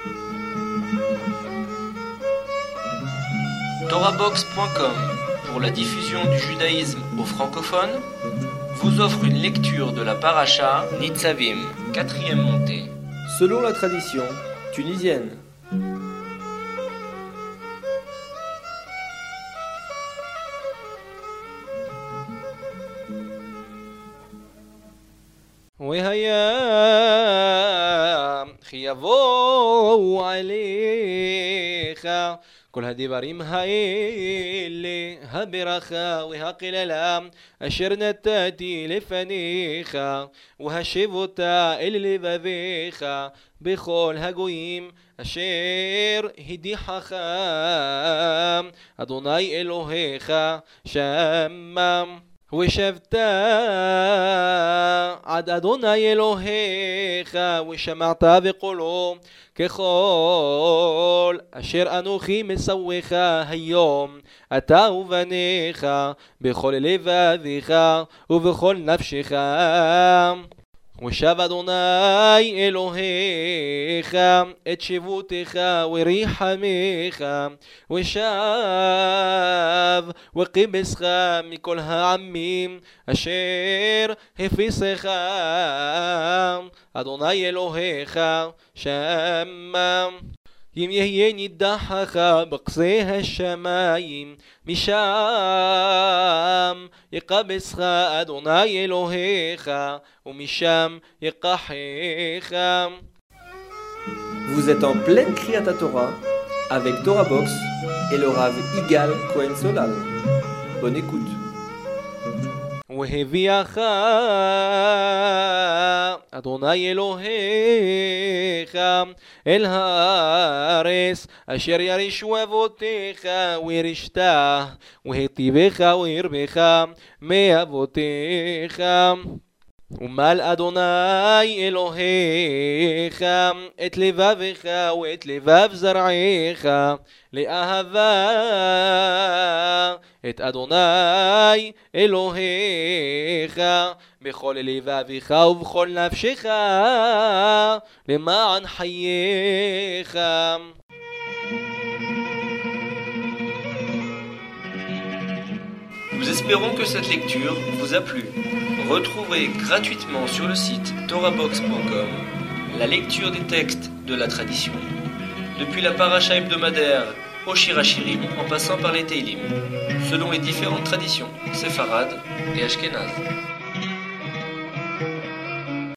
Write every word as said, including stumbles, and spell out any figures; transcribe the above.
Torabox point com, pour la diffusion du judaïsme aux francophones, vous offre une lecture de la paracha Nitzavim, quatrième montée. Selon la tradition tunisienne. وهيا خيابو عليك كل هالدبارים האלה, הברכה והקללה אשר נתתי לפניך, והשיב אותה אל לבביך בכל הגויים אשר הדיחך אדוני אלוהיך שמם. ושבת עד אדוני אלוהיך ושמעת בקולו ככל אשר אנוכי מסווך היום אתה ובניך בכל לבביך ובכל נפשך. ושב אדוני אלוהיך את שבותך וריחמך ושב וקיבצך מכל העמים אשר הפיסך אדוני אלוהיך שמם. אם יהיה נידחך בקצה השמיים משם יקבצך אדוני אלוהיך ומשם יקחך. Vous êtes en pleine Kriyat Torah avec Torabox et le Rav Igal Cohen Solal. Bonne écoute. והביאך אדוני אלוהיך אל הארץ אשר ירשו אבותיך וירשת והיטיבך והרבך מאבותיך. ומל אדוני אלוהיך את לבבך ואת לבב זרעך לאהבה את אדוני אלוהיך בכל לבבך ובכל נפשך למען חייך. Nous espérons que cette lecture vous a plu. Retrouvez gratuitement sur le site torabox point com la lecture des textes de la tradition, depuis la paracha hebdomadaire au Shir Hashirim en passant par les Teilim, selon les différentes traditions séfarades et ashkénazes.